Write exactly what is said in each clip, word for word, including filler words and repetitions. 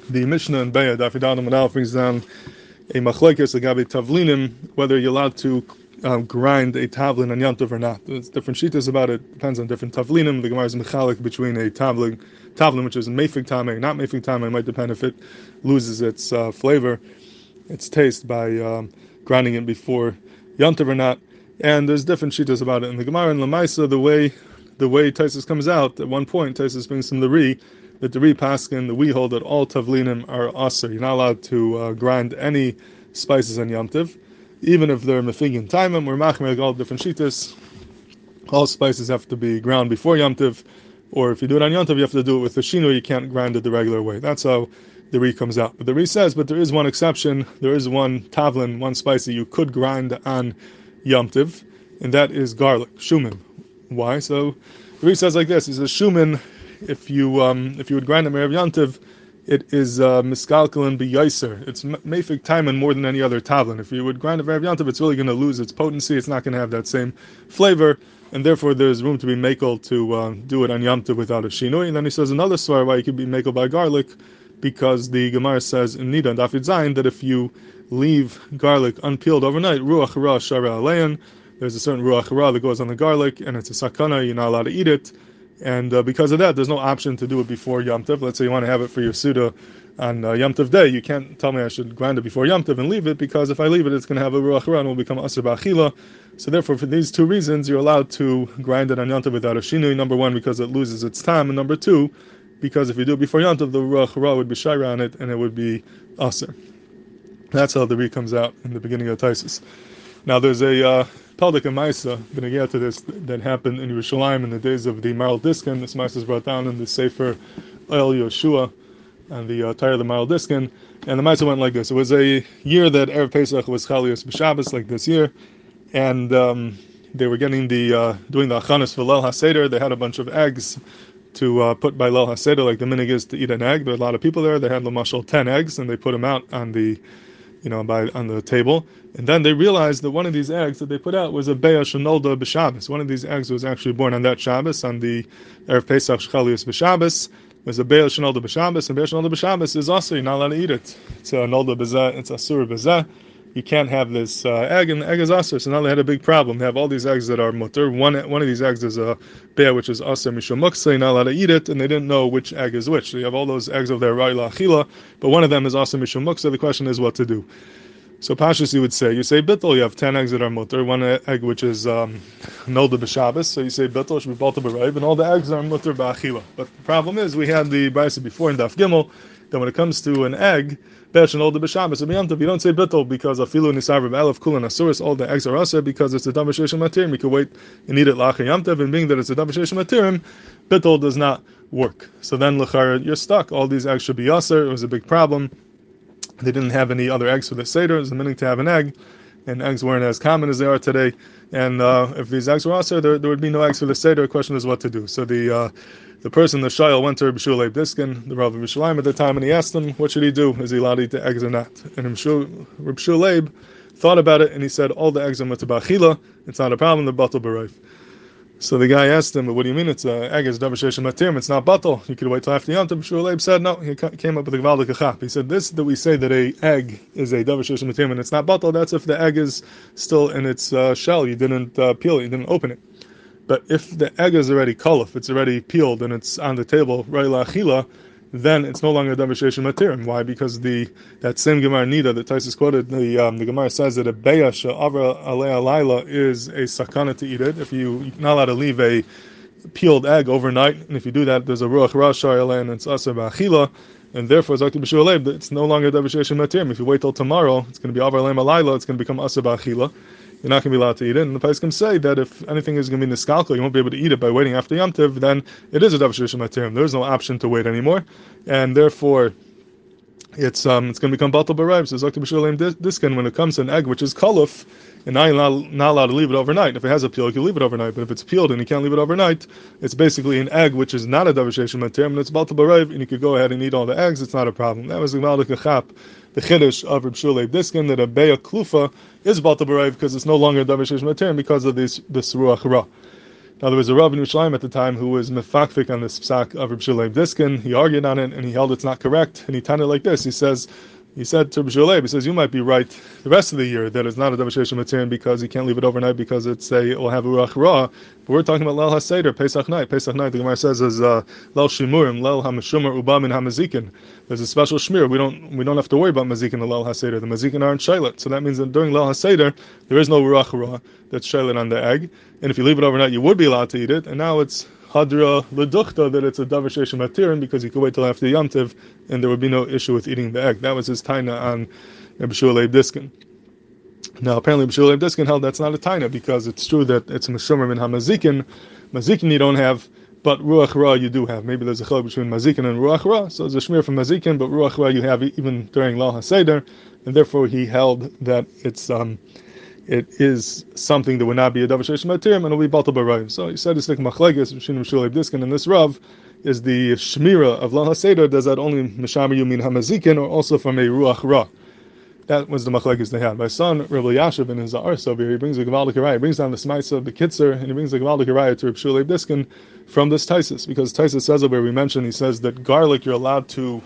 The Mishnah in Beya, Daf Yud Aleph Manal, brings down a machlekes agabe tavlinim, whether you're allowed to um, grind a tavlin on Yom Tov or not. There's different shittas about it. Depends on different tavlinim. The Gemara is mechalik between a tavlin, tavlin which is mefik tameh, not mefik tameh. It might depend if it loses its uh, flavor, its taste by um, grinding it before Yom Tov or not. And there's different shittas about it in the Gemara and Lamaisa. The way the way Taisus comes out at one point, Taisus brings from the Ri. That the Ri Paskin, that we hold that all tavlinim are aser. You're not allowed to uh, grind any spices on Yom Tov, even if they're mefigin taimim or machmer, all different shitas. All spices have to be ground before Yom Tov, or if you do it on Yom Tov, you have to do it with the shino. You can't grind it the regular way. That's how the Ri comes out. But the Ri says, but there is one exception. There is one tavlin, one spice that you could grind on Yom Tov, and that is garlic, shumin. Why? So the Ri says like this: he says shumin. If you um, if you would grind it Merev Yantiv, it is miskalkalin b'yaiser. It's mefik taiman more than any other tavlin. If you would grind it Merev Yantiv, it's really going to lose its potency. It's not going to have that same flavor, and therefore there's room to be makel to uh, do it on Yom Tov without a shinui. And then he says another svar why you could be makel by garlic, because the Gemara says in Nida and Daf Yud Zayin that if you leave garlic unpeeled overnight, ruach hara shara alein, there's a certain ruach hara that goes on the garlic, and it's a sakana. You're not allowed to eat it. And uh, because of that, there's no option to do it before Yom Tov. Let's say you want to have it for your Suda on uh, Yom Tov day. You can't tell me I should grind it before Yom Tov and leave it, because if I leave it, it's going to have a Ruach Hara and will become Asr Ba'achila. So therefore, for these two reasons, you're allowed to grind it on Yom Tov without a Shinui. Number one, because it loses its time. And number two, because if you do it before Yom Tov, the Ruach Hara would be Shaira on it and it would be Asr. That's how the Ri comes out in the beginning of Taisus. Now there's a... Uh, Peldik and Maisa, going to get to this, that happened in Yerushalayim in the days of the Maral Diskin. This Maisa is brought down in the Sefer El Yoshua and the uh, Tire of the Maral Diskin. And the Maisa went like this. It was a year that Erev Pesach was Chalios B'Shabbos, like this year. And um, they were getting the, uh, doing the Achanis for Leil HaSeder. They had a bunch of eggs to uh, put by Leil HaSeder, like the minig is to eat an egg. There were a lot of people there. They had Lamashal ten eggs, and they put them out on the you know, by on the table, and then they realized that one of these eggs that they put out was a Beya Shenolda B'Shabbos. One of these eggs was actually born on that Shabbos, on the Erev Pesach Shchalius B'Shabbos. It was a Beya Shenolda B'Shabbos, and Beya Shenolda B'Shabbos is also, you're not allowed to eat it. It's a Nolda B'Zeh, it's a Sur B'Zeh. You can't have this uh, egg, and the egg is Asr. So now they had a big problem. They have all these eggs that are mutter. One one of these eggs is a bear, which is Asr Mishum Muksa. You're not allowed to eat it, and they didn't know which egg is which. So you have all those eggs over there, Ra'ila Achila, but one of them is Asr Mishum Muksa. The question is what to do. So Pashas, you would say, you say bittul, you have ten eggs that are mutter, one egg which is um, nolda b'Shabbos, so you say bittul should be balta b'rayv, and all the eggs are mutter b'achila. But the problem is, we had the brisa before in Daf Gimel, that when it comes to an egg, besh and nolda b'Shabbos, so b'yom tov, you don't say bittul, because afilu nisar v'elef kul and asuris, all the eggs are asur, because it's a davar sheish matirim, you can wait and eat it la'achar yom tov, and being that it's a davar sheish matirim, bittul does not work. So then, l'char, you're stuck, all these eggs should be asur, it was a big problem. They didn't have any other eggs for the Seder. It was a minute to have an egg, and eggs weren't as common as they are today. And uh, if these eggs were also there, there would be no eggs for the Seder. The question is what to do. So the uh, the person, the Shayel, went to Reb Shua Leib Diskin, the Rav of Yerushalayim at the time, and he asked him, what should he do? Is he allowed to eat the eggs or not? And Reb Shua, Reb Shua Leib thought about it, and he said, all the eggs are mutabachila. It's not a problem. They're batal b'rayv. So the guy asked him, what do you mean it's an egg? It's davar sheish matirim. It's not batal. You could wait till after Yom Tov. Shua Leib said, no. He came up with a gvaldik achap. He said, this that we say that a egg is a davar sheish matirim and it's not batal, that's if the egg is still in its uh, shell. You didn't uh, peel it. You didn't open it. But if the egg is already kolif, it's already peeled and it's on the table, ra'ila achila, then it's no longer davar sheish matirim. Why? Because the that same Gemara Nida that Taisus quoted, the um, the Gemara says that a beya she'avra alei alayla is a sakana to eat it. If you, you're not allowed to leave a peeled egg overnight, and if you do that, there's a ruach rashar and it's asar ba'achila, and therefore Zakti b'shua leib, it's no longer davar sheish matirim. If you wait till tomorrow, it's going to be avra alei alayla. It's going to become asar ba'achila. You're not going to be allowed to eat it. And the Pesachim say that if anything is going to be niskalko, you won't be able to eat it by waiting after Yom Tov, then it is a davar sheish matirim. There's no option to wait anymore. And therefore, it's um it's going to become batal b'rayv. So Zakti b'shua leib diskin, when it comes to an egg which is koluf, and now you're not, not allowed to leave it overnight. If it has a peel, you can leave it overnight. But if it's peeled and you can't leave it overnight, it's basically an egg which is not a davar sheish matirim, and it's batal b'rayv, and you could go ahead and eat all the eggs. It's not a problem. That was the Gvaldik Achap, the Chiddush of Reb Shua Leib Diskin, that a beya klufa is batal b'rayv because it's no longer davar sheish matirim because of this this ruach hara. Now there was a Rav in Yerushalayim at the time who was mefakfik on this psak of Reb Shmuel Leib Diskin. He argued on it and he held it's not correct, and he turned it like this. He says, he said to Reb Shmuel Leib, he says, you might be right the rest of the year that it's not a davar sheyesh material because you can't leave it overnight because it's a it will have a ruach ra. But we're talking about Leil HaSeder, Pesach night. Pesach night, the Gemara says, is uh, Leil Shimurim, Leil HaMeshumar Uba Min HaMazikin. There's a special shmir. We don't we don't have to worry about mazikin and Leil HaSeder. The mazikin aren't shaylet, so that means that during Leil HaSeder there is no ruach ra that's shaylet on the egg. And if you leave it overnight, you would be allowed to eat it. And now it's hadra leduchta that it's a davar sheyesh matirin because you could wait till after Yom Tov and there would be no issue with eating the egg. That was his taina on Reb Shmuel Leib Diskin. Now apparently Reb Shmuel Leib Diskin held that's not a taina because it's true that it's meshumer min hamazikin. Mazikin you don't have, but ruach ra you do have. Maybe there's a chiluk between mazikin and ruach ra, so there's a shmir from mazikin, but ruach ra you have even during Leil HaSeder, and therefore he held that it's um it is something that would not be a davar sheyesh matirim and it will be batal b'rayim. So he said it's like machlekes between Reb Shmuel Leib Diskin and this Rav is the shmira of Leil HaSeder. Does that only mishamer you mean hamazikin or also from a ruach ra? That was the machlekes they had. My son, Rabbi Yashiv, in his Ars over here, he brings a Gavaldik Araya, he brings down the Smaitza of the Kitzer, and he brings a Gavaldik Araya to Reb Shmuel Leib Diskin from this Taisus, because Taisus says over, we mentioned, he says that garlic you're allowed to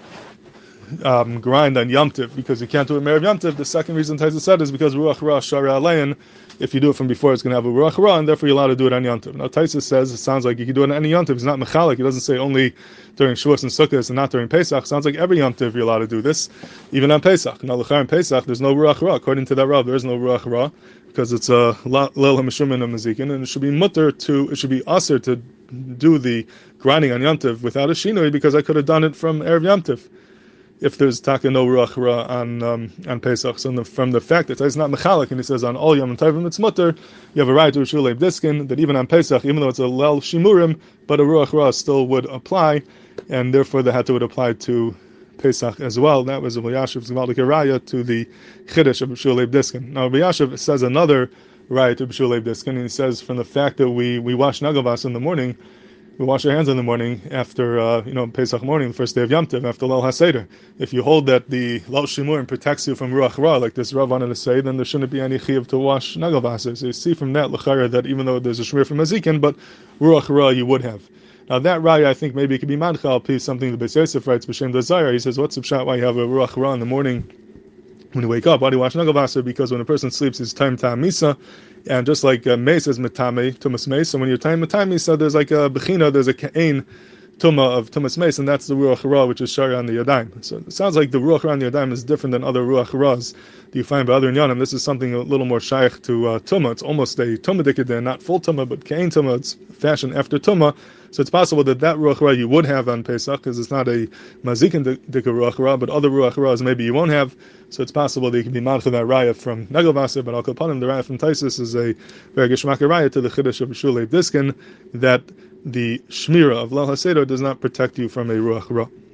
um, grind on Yom Tiv, because you can't do it Merev Yom Tiv. The second reason Taisus said is because Ruach Ra Shara Alein, if you do it from before, it's going to have a Ruach Ra, and therefore you're allowed to do it on Yom Tov. Now Taisus says, it sounds like you can do it on any Yom Tov. It's not Mechalik. He doesn't say only during Shavuos and Sukkot and not during Pesach. It sounds like every Yom Tov you're allowed to do this, even on Pesach. Now L'char and Pesach, there's no Ruach Ra. According to that Rav, there is no Ruach Ra, because it's a Leil HaMeshumah and Mazikin, and it should be mutter to, it should be aser to do the grinding on Yom Tov without a shinoi, because I could have done it from Erev Yom Tov if there's taka no ruach ra on um, on Pesach. So the, from the fact that it's not mechalik, and he says on all Yom Tovim it's mutter, you have a right to Reb Shmuel Leib Diskin that even on Pesach, even though it's a Leil Shimurim, but a ruach ra still would apply, and therefore the hata would apply to Pesach as well. That was Rabbi Yashiv's Gavaldik Araya to the Chiddush of Reb Shmuel Leib Diskin. Now Rabbi Yashiv says another right to Reb Shmuel Leib Diskin, and he says from the fact that we we wash nagavas in the morning, we wash our hands in the morning after, uh, you know, Pesach morning, the first day of Yom Tov, after Leil HaSeder. If you hold that the Leil Shimurim protects you from Ruach Ra, like this Rav wanted to say, then there shouldn't be any chiyuv to wash nagal vaser. So you see from that, l'chara, that even though there's a shmir from Mazikin, but Ruach Ra you would have. Now that raya, I think maybe it could be madchal, please, something the Beis Yosef writes, B'Shem Dazayah. He says, what's the pshat why you have a Ruach Ra in the morning when you wake up? Why do you wash nagal vaser? Because when a person sleeps, it's time tam misa. And just like uh, Meis is Metame, Tumas Meis, so when you're time Metame, so there's like a Bechina, there's a Ka'ain Tuma of Tumas Meis, and that's the Ruach Ra, which is Shari on the Yadayim. So it sounds like the Ruach Ra on the Yadayim is different than other Ruach Ras that you find by other Inyanim. This is something a little more Shaykh to uh, Tuma. It's almost a Tuma Dikadeh, not full Tuma, but Ka'ain Tuma. It's fashioned after Tuma. So it's possible that that Ruach Ra you would have on Pesach, because it's not a Mazikin Dikah Ruach Ra, but other Ruach Ras maybe you won't have. So it's possible that you can be mad for that raya from Nagal Vaser, but Al Kapanim, the raya from Taisus is a very geshmak raya to the Chiddush of Reb Shmuel Leib Diskin that the Shmira of Leil HaSeder does not protect you from a Ruach Ra.